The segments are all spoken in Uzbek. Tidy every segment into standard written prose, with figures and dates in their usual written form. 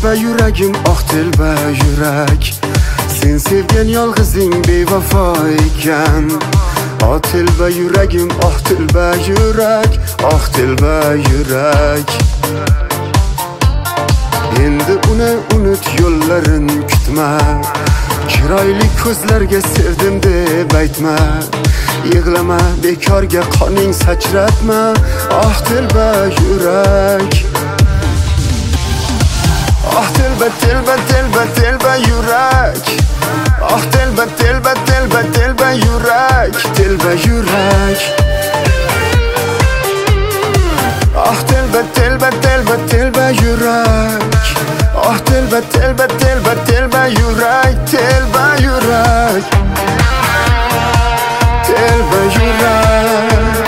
telba yuragim, oh telba yurak. Sen sevgan yolg'izing bevafo ekan. Oh telba yuragim, oh telba yurak, oh telba yurak. Endi uni unut, yo'llarin kutma. Chiroyli ko'zlarga sevdim deb aytma. Yig'lama, bekorga qoning sachratma. Oh telba yurak. Oh telba, telba, telba, telba yurak. Oh telba, telba, telba, telba yurak. Telba yurak. Oh telba, telba, telba, telba yurak. Oh telba, telba, telba, telba yurak. Telba yurak. Telba yurak.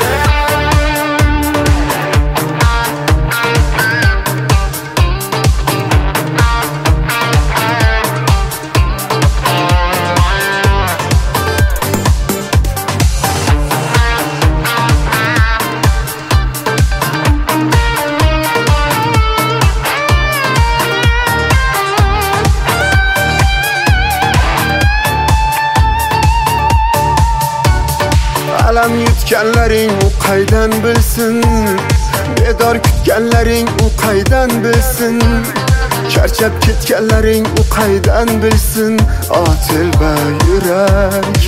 Alam yutganlaring u qaydan bilsin, bedor kutganlaring u qaydan bilsin, charchab ketganlaring u qaydan bilsin. Oh telba yurak.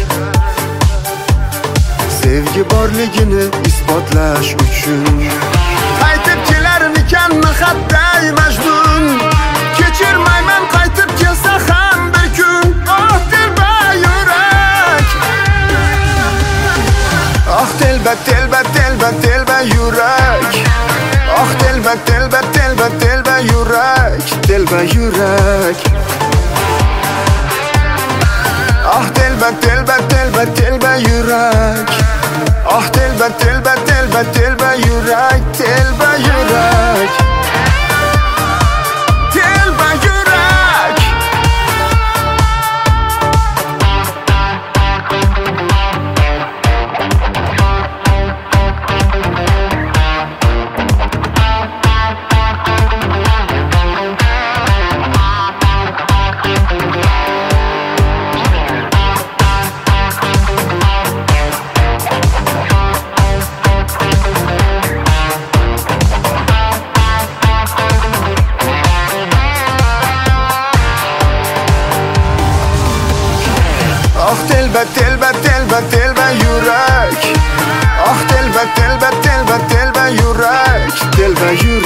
Sevgi borligini isbotlash uchun qaytib kelarmikanmi xatday Majnun? Kechirmayman qaytib kelsa ham bir kun. Oh telba yurak. Oh telba, telba, telba, telba yurak. Oh telba, telba, telba, telba yurak. Telba yurak. Oh telba, telba, telba, telba yurak. Oh telba, telba, telba, telba yurak. Telba yurak. Telba yurak. Oh telba, telba, telba, telba yurak. Oh telba, telba, telba, telba yurak. Telba yurak.